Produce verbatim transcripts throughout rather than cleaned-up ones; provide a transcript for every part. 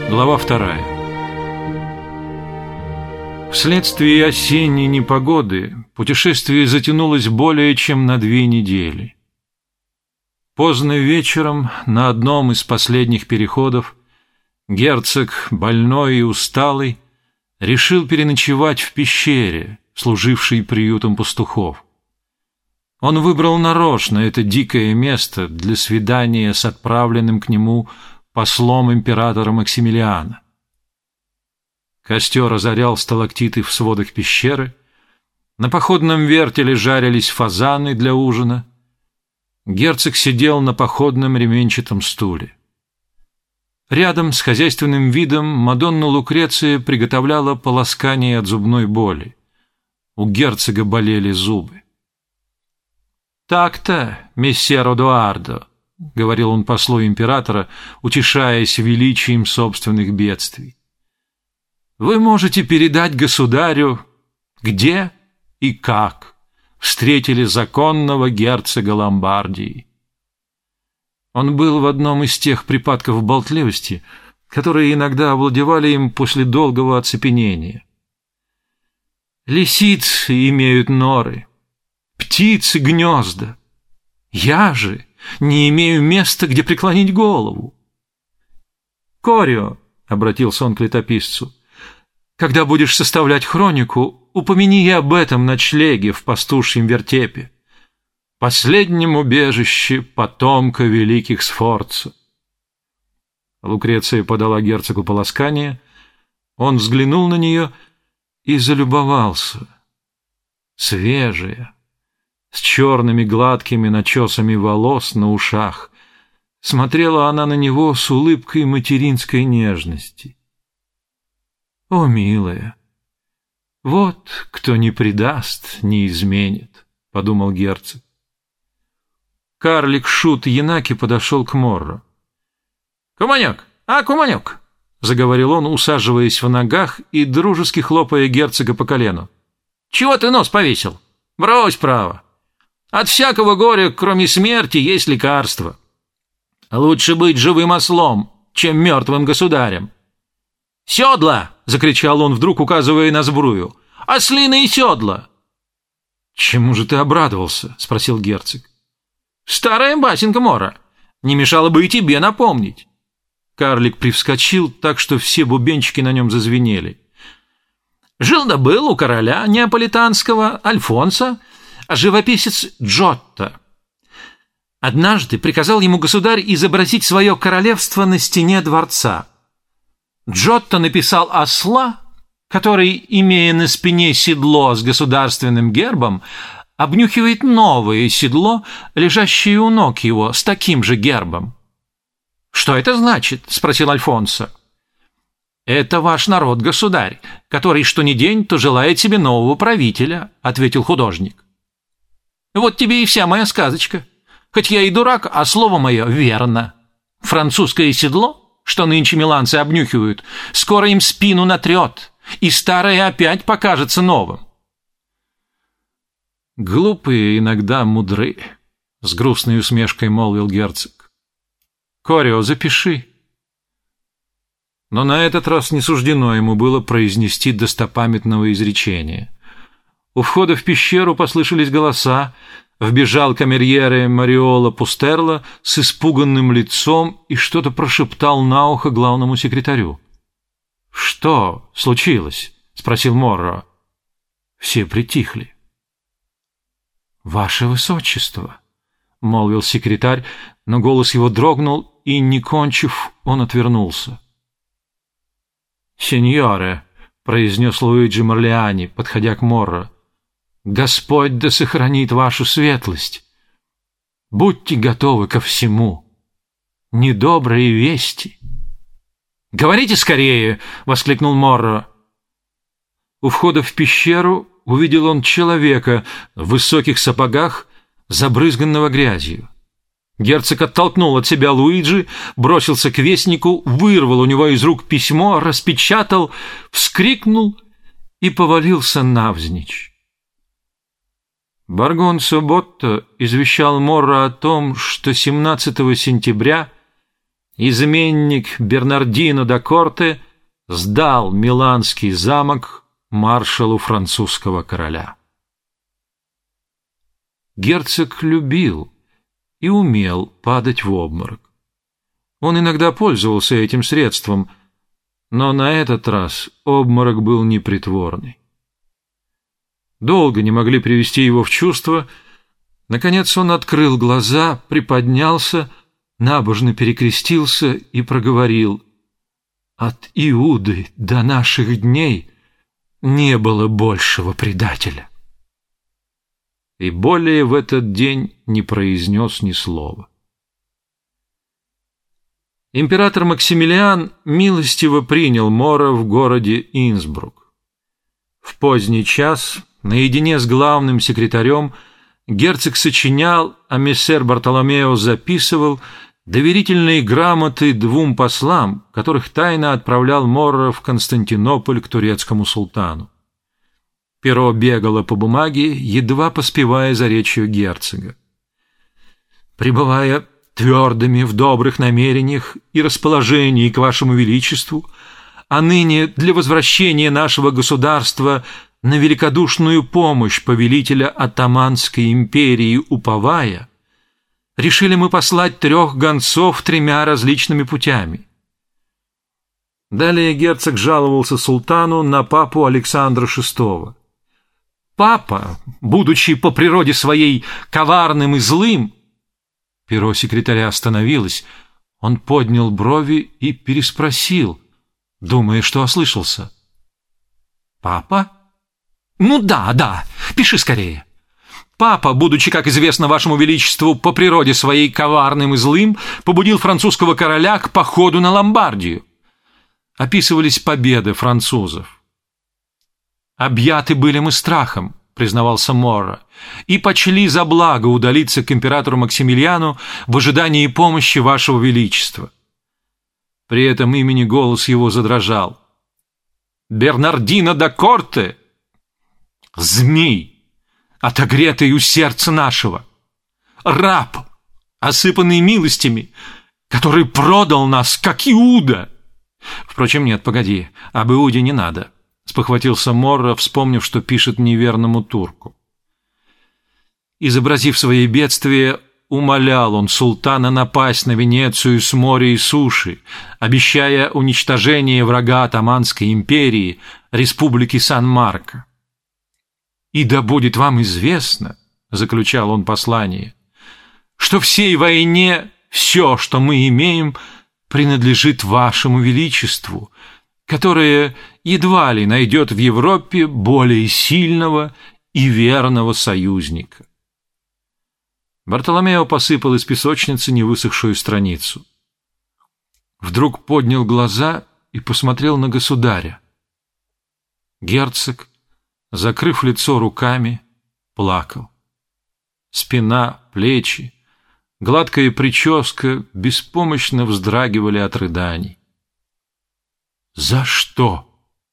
Глава вторая. Вследствие осенней непогоды путешествие затянулось более чем на две недели. Поздно вечером на одном из последних переходов герцог, больной и усталый, решил переночевать в пещере, служившей приютом пастухов. Он выбрал нарочно это дикое место для свидания с отправленным к нему послом императора Максимилиана. Костер озарял сталактиты в сводах пещеры, на походном вертеле жарились фазаны для ужина. Герцог сидел на походном ременчатом стуле. Рядом с хозяйственным видом Мадонна Лукреция приготовляла полоскание от зубной боли. У герцога болели зубы. «Так-то, мессер Эдуардо», — говорил он послу императора, утешаясь величием собственных бедствий, «вы можете передать государю, где и как встретили законного герцога Ломбардии». Он был в одном из тех припадков болтливости, которые иногда овладевали им после долгого оцепенения. «Лисицы имеют норы, птицы — гнезда. Я же не имею места, где преклонить голову». «Корио», — обратился он к летописцу, — «когда будешь составлять хронику, упомяни и об этом ночлеге в пастушьем вертепе, последнем убежище потомка великих Сфорца». Лукреция подала герцогу полоскание, он взглянул на нее и залюбовался. Свежая, с черными гладкими начесами волос на ушах, смотрела она на него с улыбкой материнской нежности. «О, милая, вот кто не предаст, не изменит», — подумал герцог. Карлик-шут Янаки подошел к Морро. «Куманек, а, Куманек!» — заговорил он, усаживаясь в ногах и дружески хлопая герцога по колену. «Чего ты нос повесил? Брось право. От всякого горя, кроме смерти, есть лекарство. Лучше быть живым ослом, чем мертвым государем». «Седла!» — закричал он, вдруг указывая на сбрую. «Ослиные седла!» «Чему же ты обрадовался?» — спросил герцог. «Старая басенка, Мора. Не мешало бы и тебе напомнить». Карлик привскочил так, что все бубенчики на нем зазвенели. «Жил да был у короля неаполитанского Альфонса живописец Джотто. Однажды приказал ему государь изобразить свое королевство на стене дворца. Джотто написал осла, который, имея на спине седло с государственным гербом, обнюхивает новое седло, лежащее у ног его, с таким же гербом. «Что это значит?» — спросил Альфонсо. «Это ваш народ, государь, который что ни день, то желает себе нового правителя», — ответил художник. «Вот тебе и вся моя сказочка. Хоть я и дурак, а слово мое верно. Французское седло, что нынче миланцы обнюхивают, скоро им спину натрет, и старое опять покажется новым». «Глупые иногда мудры», — с грустной усмешкой молвил герцог. «Корио, запиши». Но на этот раз не суждено ему было произнести достопамятного изречения. У входа в пещеру послышались голоса, вбежал камерьере Мариола Пустерла с испуганным лицом и что-то прошептал на ухо главному секретарю. «Что случилось?» — спросил Морро. Все притихли. «Ваше высочество», — молвил секретарь, но голос его дрогнул, и, не кончив, он отвернулся. «Сеньоре», — произнес Луиджи Марлиани, подходя к Морро, — «Господь да сохранит вашу светлость. Будьте готовы ко всему. Недобрые вести». «Говорите скорее!» — воскликнул Морро. У входа в пещеру увидел он человека в высоких сапогах, забрызганного грязью. Герцог оттолкнул от себя Луиджи, бросился к вестнику, вырвал у него из рук письмо, распечатал, вскрикнул и повалился навзничь. Баргонцо Ботто извещал Морро о том, что семнадцатого сентября изменник Бернардино да Корте сдал Миланский замок маршалу французского короля. Герцог любил и умел падать в обморок. Он иногда пользовался этим средством, но на этот раз обморок был непритворный. Долго не могли привести его в чувство. Наконец он открыл глаза, приподнялся, набожно перекрестился и проговорил: «От Иуды до наших дней не было большего предателя». И более в этот день не произнес ни слова. Император Максимилиан милостиво принял Моро в городе Инсбрук. В поздний час, наедине с главным секретарем, герцог сочинял, а мессер Бартоломео записывал доверительные грамоты двум послам, которых тайно отправлял Моро в Константинополь к турецкому султану. Перо бегало по бумаге, едва поспевая за речью герцога. «Пребывая твердыми в добрых намерениях и расположении к вашему величеству, а ныне для возвращения нашего государства на великодушную помощь повелителя Оттоманской империи уповая, решили мы послать трех гонцов тремя различными путями». Далее герцог жаловался султану на папу Александра шестого. «Папа, будучи по природе своей коварным и злым...» Перо секретаря остановилось, он поднял брови и переспросил, думая, что ослышался. «Папа? Ну да, да, пиши скорее. Папа, будучи, как известно вашему величеству, по природе своей коварным и злым, побудил французского короля к походу на Ломбардию». Описывались победы французов. «Объяты были мы страхом», — признавался Моро, «и почли за благо удалиться к императору Максимилиану в ожидании помощи вашего величества». При этом имени голос его задрожал. «Бернардино да Корте! Змей, отогретый у сердца нашего! Раб, осыпанный милостями, который продал нас, как Иуда!» Впрочем, нет, погоди, об Иуде не надо. Спохватился Моро, вспомнив, что пишет неверному турку. Изобразив свои бедствия, умолял он султана напасть на Венецию с моря и суши, обещая уничтожение врага Оттоманской империи, республики Сан-Марко. «И да будет вам известно, — заключал он послание, — что всей войне все, что мы имеем, принадлежит вашему величеству, которое едва ли найдет в Европе более сильного и верного союзника». Бартоломео посыпал из песочницы невысохшую страницу. Вдруг поднял глаза и посмотрел на государя. Герцог, закрыв лицо руками, плакал. Спина, плечи, гладкая прическа беспомощно вздрагивали от рыданий. «За что?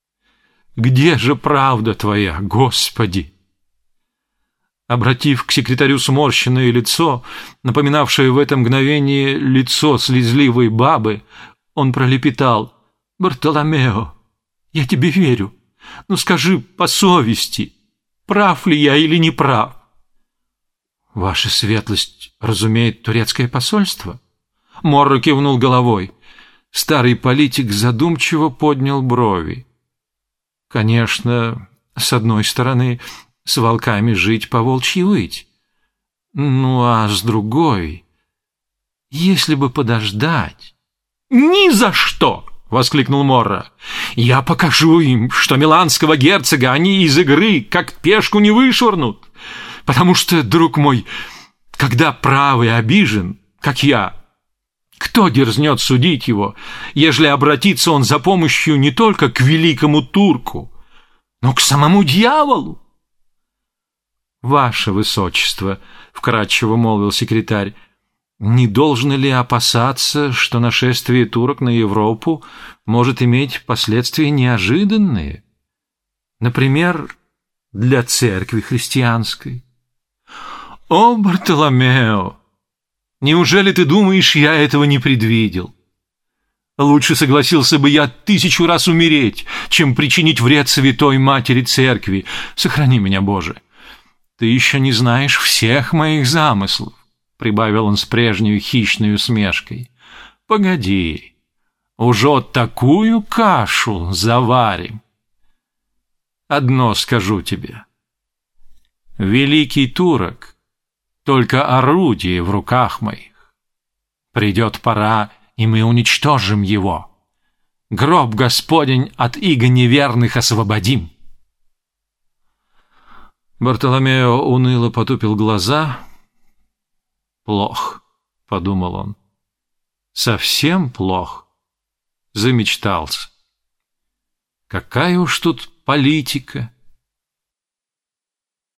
Где же правда твоя, Господи?» Обратив к секретарю сморщенное лицо, напоминавшее в это мгновение лицо слезливой бабы, он пролепетал: «Бартоломео, я тебе верю, но скажи по совести, прав ли я или не прав?» «Ваша светлость разумеет турецкое посольство?» Моро кивнул головой. Старый политик задумчиво поднял брови. «Конечно, с одной стороны, с волками жить, по волчьи выть. Ну, а с другой, если бы подождать...» «Ни за что!» — воскликнул Моро. «Я покажу им, что миланского герцога они из игры как пешку не вышвырнут. Потому что, друг мой, когда правый обижен, как я, кто дерзнет судить его, ежели обратится он за помощью не только к великому турку, но к самому дьяволу?» «Ваше высочество, — вкратчиво молвил секретарь, — не должно ли опасаться, что нашествие турок на Европу может иметь последствия неожиданные? Например, для церкви христианской?» «О, Бартоломео, неужели ты думаешь, я этого не предвидел? Лучше согласился бы я тысячу раз умереть, чем причинить вред святой матери церкви. Сохрани меня, Боже. Ты еще не знаешь всех моих замыслов, прибавил он с прежней хищной усмешкой. Погоди, уже такую кашу заварим. Одно скажу тебе. Великий турок — только орудие в руках моих. Придет пора, и мы уничтожим его. Гроб Господень от иго неверных освободим. Бартоломео уныло потупил глаза. «Плох», — подумал он, — «совсем плох». Замечтался. Какая уж тут политика,